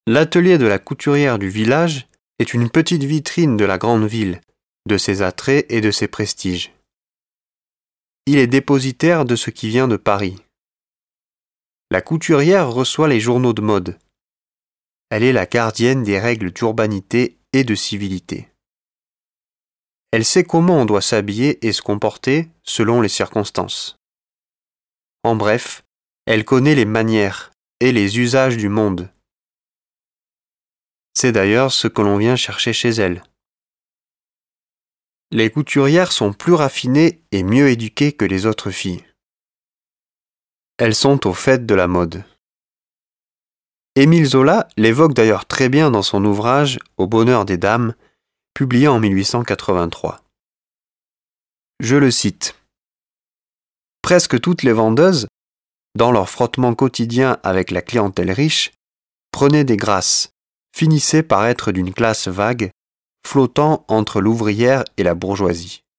L'atelier de la couturière du village est une petite vitrine de la grande ville, de ses attraits et de ses prestiges. Il est dépositaire de ce qui vient de Paris. La couturière reçoit les journaux de mode. Elle est la gardienne des règles d'urbanité et de civilité. Elle sait comment on doit s'habiller et se comporter selon les circonstances. En bref, elle connaît les manières et les usages du monde. C'est d'ailleurs ce que l'on vient chercher chez elle. Les couturières sont plus raffinées et mieux éduquées que les autres filles. Elles sont au fait de la mode. Émile Zola l'évoque d'ailleurs très bien dans son ouvrage « Au bonheur des dames », publié en 1883. Je le cite. « Presque toutes les vendeuses, dans leur frottement quotidien avec la clientèle riche, prenaient des grâces, finissaient par être d'une classe vague, flottant entre l'ouvrière et la bourgeoisie.